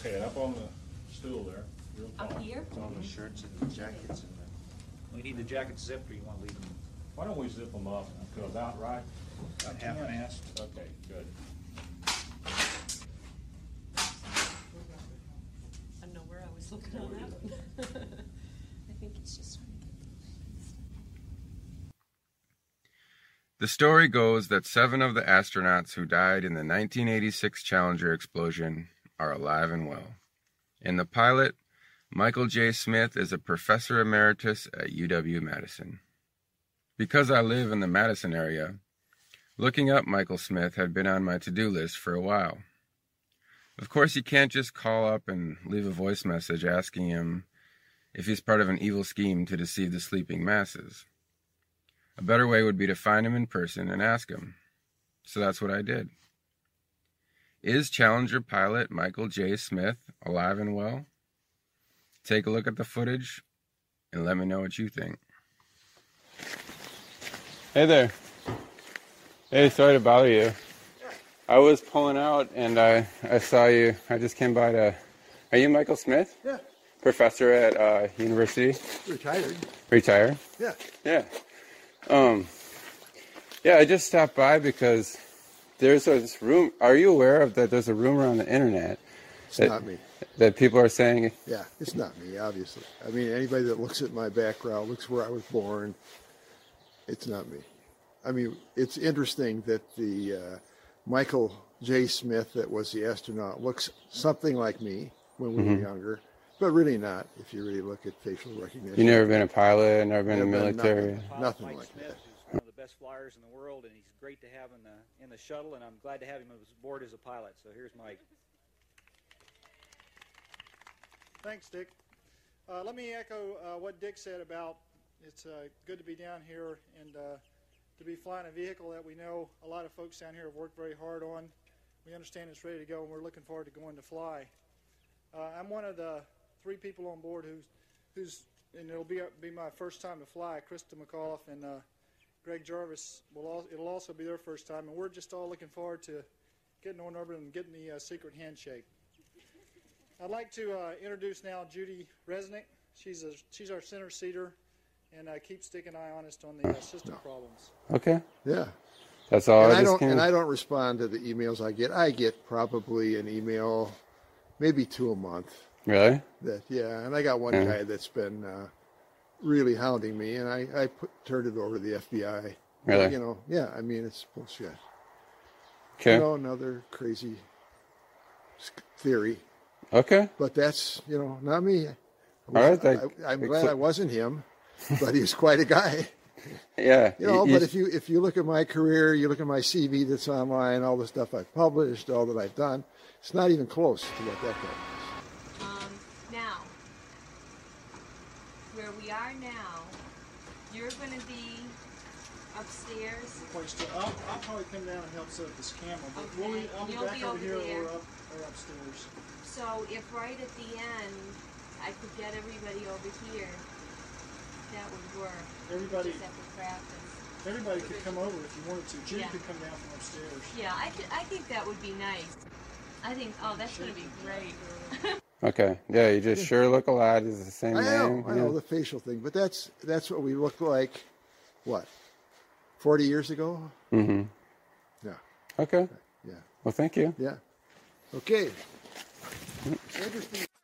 Okay, up on the stool there. Real Up tall. here? It's on the shirts and the jackets and We need the jacket zipped, or you want to leave them Why don't we zip them up to about right? about half-mast? Okay, good. I don't know where I was looking on that one. I think it's just. The story goes that 7 of the astronauts who died in the 1986 Challenger explosion are alive and well. And the pilot, Michael J. Smith, is a professor emeritus at UW-Madison. Because I live in the Madison area, looking up Michael Smith had been on my to-do list for a while. Of course, you can't just call up and leave a voice message asking him if he's part of an evil scheme to deceive the sleeping masses. A better way would be to find him in person and ask him. So that's what I did. Is Challenger pilot Michael J. Smith alive and well? Take a look at the footage and let me know what you think. Hey there. Hey, sorry to bother you. I was pulling out and I saw you. I just came by to... Are you Michael Smith? Yeah. Professor at university? Retired. Retired? Yeah. Yeah. Yeah, I just stopped by because there's this room. Are you aware of that? There's a rumor on the internet. It's not me. That people are saying. Yeah, it's not me, obviously. I mean, anybody that looks at my background, looks where I was born, it's not me. I mean, it's interesting that the Michael J. Smith that was the astronaut looks something like me when we were younger, but really not if you really look at facial recognition. You never been a pilot, never been in the Never been military. Nothing Mike like Smith, that. who's one of the best flyers in the world, and he's great to have in the shuttle, and I'm glad to have him aboard as a pilot. So here's Mike. Thanks, Dick. Let me echo what Dick said about it's good to be down here and to be flying a vehicle that we know a lot of folks down here have worked very hard on. We understand it's ready to go, and we're looking forward to going to fly. I'm one of the 3 people on board who's and it'll be my first time to fly. Krista McAuliffe and Greg Jarvis it'll also be their first time, and we're just all looking forward to getting on orbit and getting the secret handshake. I'd like to introduce now Judy Resnick. She's our center seater, and keeps Dick and I honest on the system problems. Okay. Yeah. That's all. And I don't respond to the emails I get. I get probably an email, maybe 2 a month. Really? And I got one guy that's been really hounding me, and I turned it over to the FBI. Really? You know, yeah. I mean, it's bullshit. Okay. You know, another crazy theory. Okay. But that's, you know, not me. All right. I'm glad I wasn't him, but he was quite a guy. Yeah. You know, but if you look at my career, you look at my CV that's online, all the stuff I've published, all that I've done, it's not even close to what that guy is. Now, where we are now, you're going to be upstairs. I'll probably come down and help set up this camera, but Okay. I'll be You'll back be over over here there. or upstairs. So if right at the end I could get everybody over here, that would work. Everybody Just have to practice. Everybody could come over if you wanted to. Judy Yeah. could come down from upstairs. Yeah, I think that would be nice. I think, that's going to be great. Okay. Yeah, you just sure look alike. It's the same name. I know the facial thing, but that's what we looked like, what, 40 years ago? Mm-hmm. Yeah. Okay. Yeah. Well, thank you. Yeah. Okay. Interesting.